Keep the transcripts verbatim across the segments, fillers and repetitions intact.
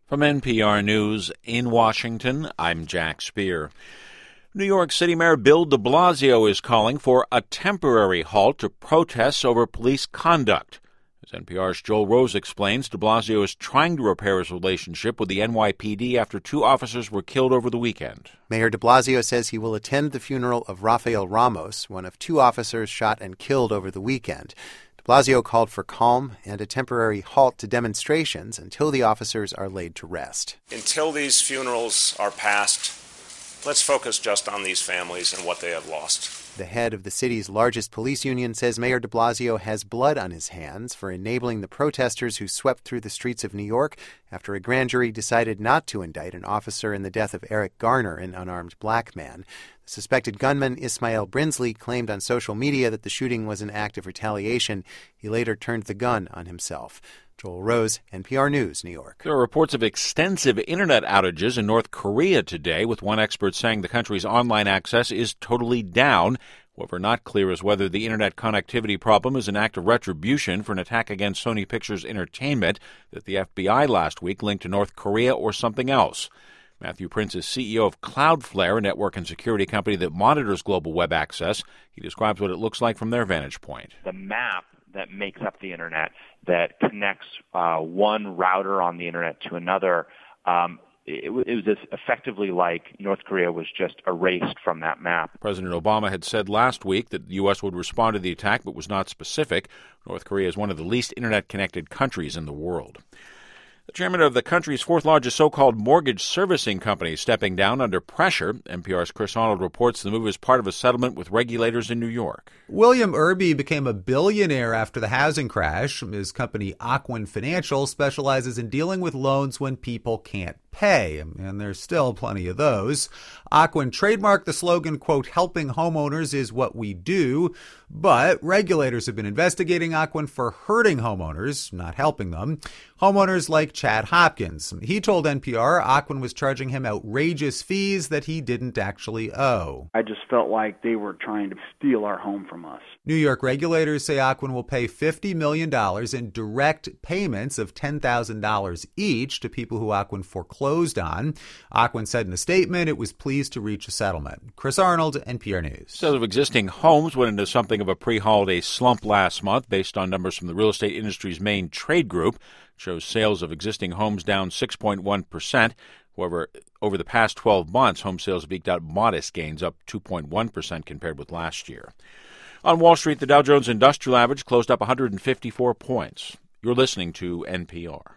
From N P R News in Washington, I'm Jack Speer. New York City Mayor Bill de Blasio is calling for a temporary halt to protests over police conduct. As N P R's Joel Rose explains, de Blasio is trying to repair his relationship with the N Y P D after two officers were killed over the weekend. Mayor de Blasio says he will attend the funeral of Rafael Ramos, one of two officers shot and killed over the weekend. De Blasio called for calm and a temporary halt to demonstrations until the officers are laid to rest. Until these funerals are passed, let's focus just on these families and what they have lost. The head of the city's largest police union says Mayor de Blasio has blood on his hands for enabling the protesters who swept through the streets of New York after a grand jury decided not to indict an officer in the death of Eric Garner, an unarmed black man. The suspected gunman, Ismael Brinsley, claimed on social media that the shooting was an act of retaliation. He later turned the gun on himself. Joel Rose, N P R News, New York. There are reports of extensive internet outages in North Korea today, with one expert saying the country's online access is totally down. However, not clear is whether the internet connectivity problem is an act of retribution for an attack against Sony Pictures Entertainment that the F B I last week linked to North Korea or something else. Matthew Prince is C E O of Cloudflare, a network and security company that monitors global web access. He describes what it looks like from their vantage point. The map that makes up the internet, that connects uh, one router on the internet to another, um, it, it was just effectively like North Korea was just erased from that map. President Obama had said last week that the U S would respond to the attack, but was not specific. North Korea is one of the least internet-connected countries in the world. The chairman of the country's fourth-largest so-called mortgage servicing company is stepping down under pressure. N P R's Chris Arnold reports the move is part of a settlement with regulators in New York. William Irby became a billionaire after the housing crash. His company, Ocwen Financial, specializes in dealing with loans when people can't pay, and there's still plenty of those. Ocwen trademarked the slogan, quote, helping homeowners is what we do, but regulators have been investigating Ocwen for hurting homeowners, not helping them. Homeowners like Chad Hopkins. He told N P R Ocwen was charging him outrageous fees that he didn't actually owe. I just felt like they were trying to steal our home from us. New York regulators say Ocwen will pay fifty million dollars in direct payments of ten thousand dollars each to people who Ocwen foreclosed on. Ocwen said in a statement it was pleased to reach a settlement. Chris Arnold, N P R News. Sales of existing homes went into something of a pre-holiday slump last month based on numbers from the real estate industry's main trade group. It shows sales of existing homes down six point one percent. However, over the past twelve months, home sales have eked out modest gains, up two point one percent compared with last year. On Wall Street, the Dow Jones Industrial Average closed up one hundred fifty-four points. You're listening to N P R.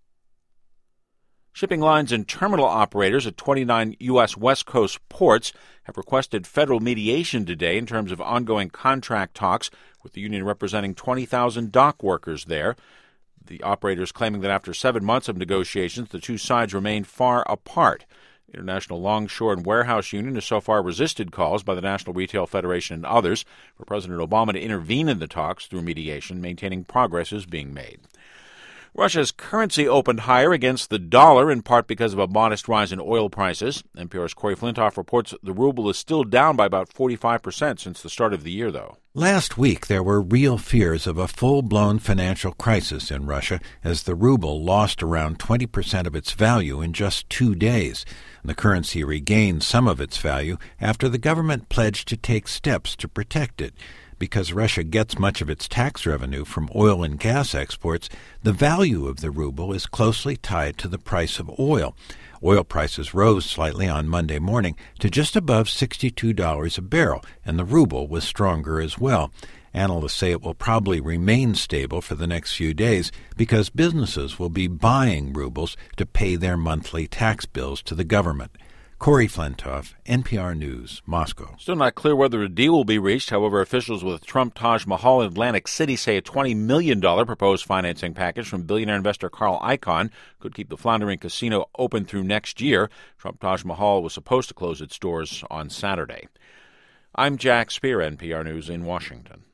Shipping lines and terminal operators at twenty-nine U S West Coast ports have requested federal mediation today in terms of ongoing contract talks with the union representing twenty thousand dock workers there. The operators claiming that after seven months of negotiations, the two sides remain far apart. The International Longshore and Warehouse Union has so far resisted calls by the National Retail Federation and others for President Obama to intervene in the talks through mediation, maintaining progress is being made. Russia's currency opened higher against the dollar, in part because of a modest rise in oil prices. N P R's Corey Flintoff reports the ruble is still down by about forty-five percent since the start of the year, though. Last week, there were real fears of a full-blown financial crisis in Russia as the ruble lost around twenty percent of its value in just two days. The currency regained some of its value after the government pledged to take steps to protect it. Because Russia gets much of its tax revenue from oil and gas exports, the value of the ruble is closely tied to the price of oil. Oil prices rose slightly on Monday morning to just above sixty-two dollars a barrel, and the ruble was stronger as well. Analysts say it will probably remain stable for the next few days because businesses will be buying rubles to pay their monthly tax bills to the government. Corey Flintoff, N P R News, Moscow. Still not clear whether a deal will be reached. However, officials with Trump Taj Mahal in Atlantic City say a twenty million dollars proposed financing package from billionaire investor Carl Icahn could keep the floundering casino open through next year. Trump Taj Mahal was supposed to close its doors on Saturday. I'm Jack Speer, N P R News in Washington.